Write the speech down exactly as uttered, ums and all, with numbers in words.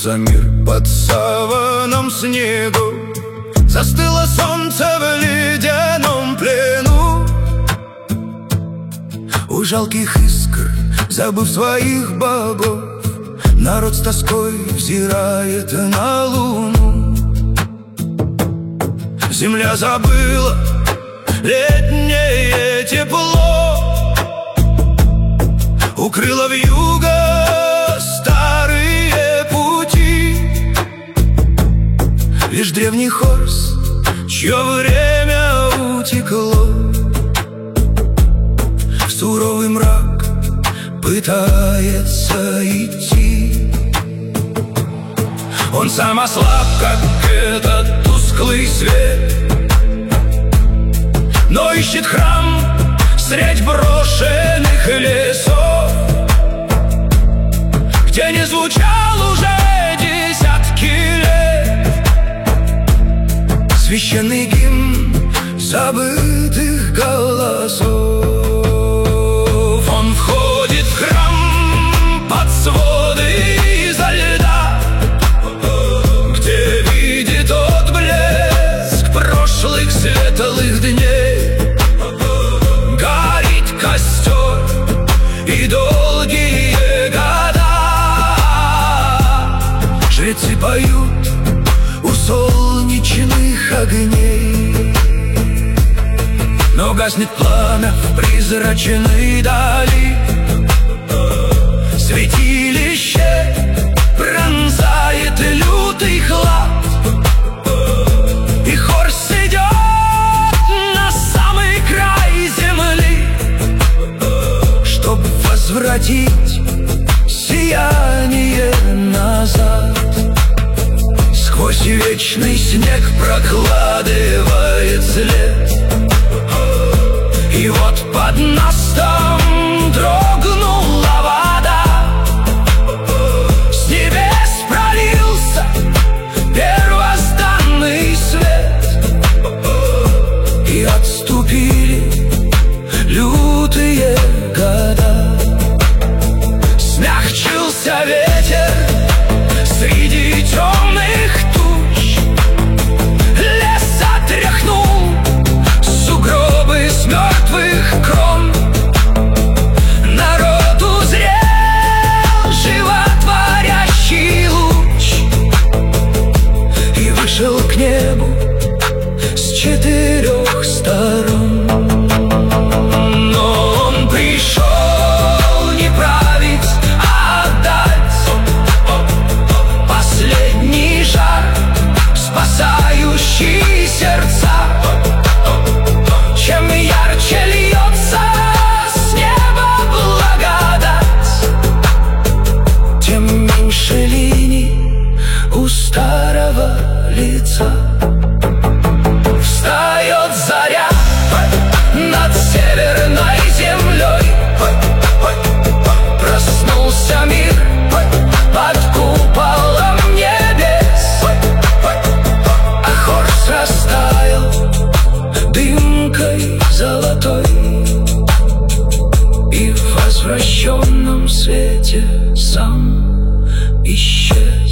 Свернулся мир под саваном снегу, застыло солнце в ледяном плену. У жалких искр, забыв своих богов, народ с тоской взирает на луну. Земля забыла летнее тепло, укрыла вьюга старые пути. Лишь древний хорс, чье время утекло, в суровый мрак пытается идти. Он сам ослаб, как этот тусклый свет, но ищет храм средь брошенных лесов, где не звучал уже десятки лет священный гимн забытых голосов. Он входит в храм под своды изо льда, где видит отблеск прошлых светлых дней. Горит костер и долгие года, жрецы поют у солнечных огней. Но гаснет пламя в призрачной дали, святилище пронзает лютый хлад, и хорс идет на самый край земли, чтоб возвратить сияние назад. Сквозь вечный снег прокладывает след, и вот под настом дрогнула вода, с небес пролился первозданный свет, и отступили лютые года. Смягчился ветер среди темных туч, лес отряхнул сугробы с мертвых крон. Народ узрел животворящий луч и вышел к небу с четырех сторон. Но он пришел не править, а отдать последний жар, спасающий сердца. Чем ярче льется с неба благодать, тем меньше линий у старого лица. Встает заря над северной землей, проснулся мир под куполом небес, а хорс растаял дымкой золотой, и в возвращенном свете сам исчез.